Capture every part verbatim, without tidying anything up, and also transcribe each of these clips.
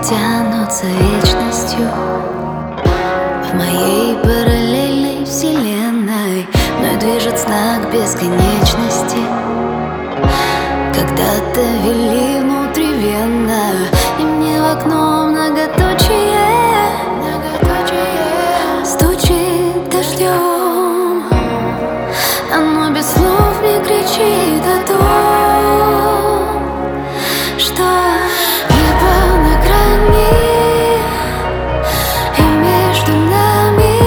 тянутся вечностью. В моей параллельной вселенной мной движет знак бесконечности. Когда-то вели внутривенно, и мне в окно многоточие стучит дождем. Оно без слов мне кричит о том, что небо на грани, и между нами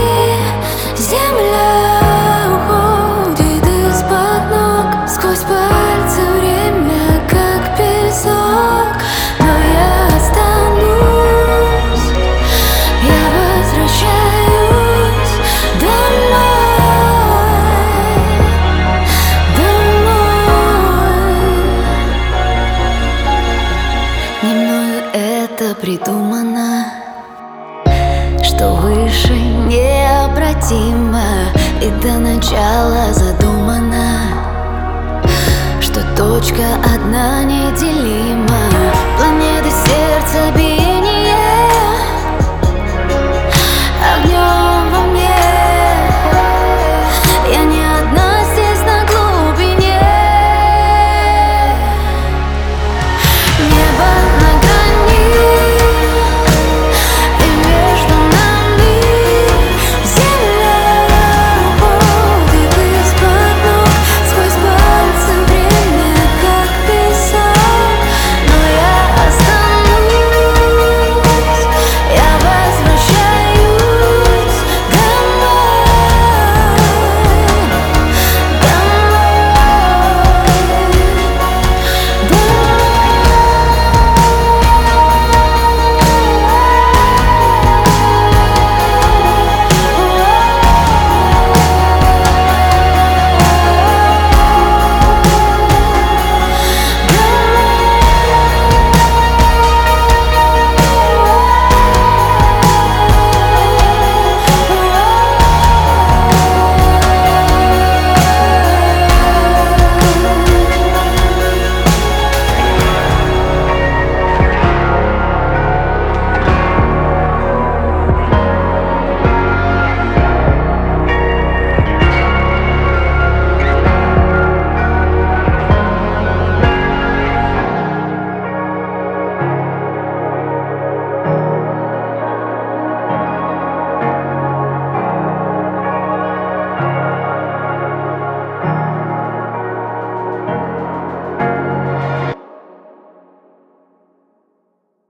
земля уходит из-под ног. Сквозь пальцы время как песок, но я останусь, я возвращаюсь домой, домой. Не мною это придумано, что выше необратимо и до начала задумано, что точка одна неделима. Планеты сердца биения